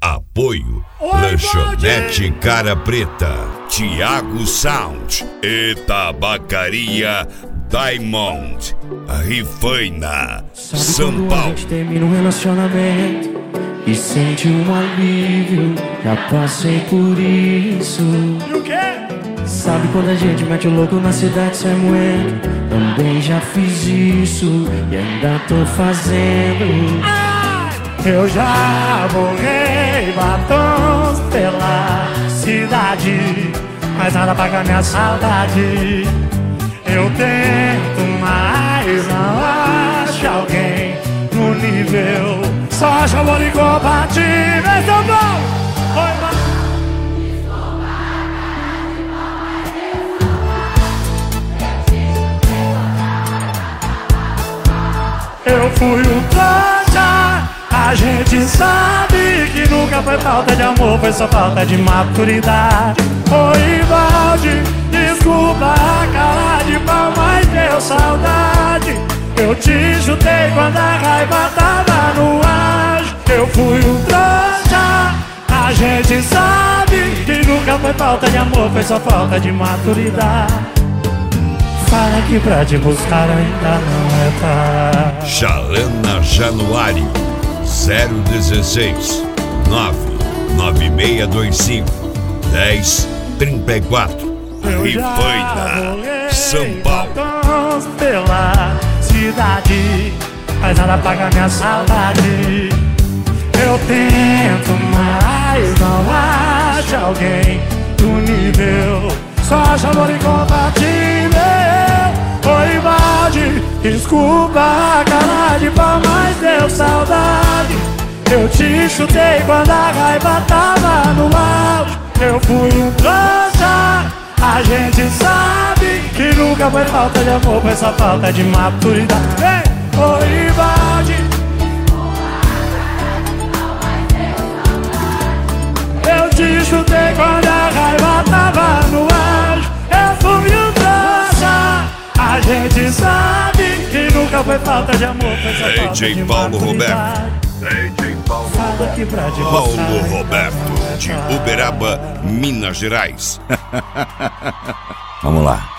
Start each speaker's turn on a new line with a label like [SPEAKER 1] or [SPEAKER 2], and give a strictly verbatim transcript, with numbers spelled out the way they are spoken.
[SPEAKER 1] Apoio Lanchonete Cara Preta, Thiago Sound e Tabacaria Diamond, Rifaina, São
[SPEAKER 2] Paulo.
[SPEAKER 1] Paulo.
[SPEAKER 2] A gente termina um relacionamento e sente um alívio. Já passei por isso.
[SPEAKER 3] E o quê?
[SPEAKER 2] Sabe quando a gente mete o louco na cidade sem moeda? Também já fiz isso e ainda tô fazendo.
[SPEAKER 3] Ah, eu já borrei batons pela cidade, mas nada paga minha saudade. Eu tento, mas não acho alguém no nível. Só acho amor incompatível. São Paulo! Oi, mano. Eu fui um trouxa, a gente sabe que nunca foi falta de amor, foi só falta de maturidade. Oi, Valde, desculpa a cara de pau, mas deu saudade. Eu te chutei quando a raiva tava no ar. Eu fui um trouxa, a gente sabe que nunca foi falta de amor, foi só falta de maturidade. Fala que pra te buscar ainda não é tarde.
[SPEAKER 1] Chalana Januário, zero dezesseis, nove nove seis dois cinco, dez trinta e quatro. Rifaina, São Paulo.
[SPEAKER 3] Pela cidade, mas nada paga minha saudade. Eu tento, mas não acho alguém do nível. Só acho amor incompatível. Oi, Valde, desculpa a cara de pau, mas deu saudade. Eu te chutei quando a raiva tava no auge. Eu fui um trouxa, a gente sabe que nunca foi falta de amor, foi só falta de maturidade. Ei, oi, Valde, eu te chutei quando a raiva tava no auge. Eu fui um trouxa, a gente sabe que nunca foi falta de amor, foi só falta
[SPEAKER 1] D J
[SPEAKER 3] de
[SPEAKER 1] Paulo
[SPEAKER 3] maturidade.
[SPEAKER 1] Roberto. D J Paulo
[SPEAKER 3] Fala que pra te
[SPEAKER 1] Paulo
[SPEAKER 3] buscar
[SPEAKER 1] Roberto, de Uberaba, Minas Gerais.
[SPEAKER 4] Vamos lá.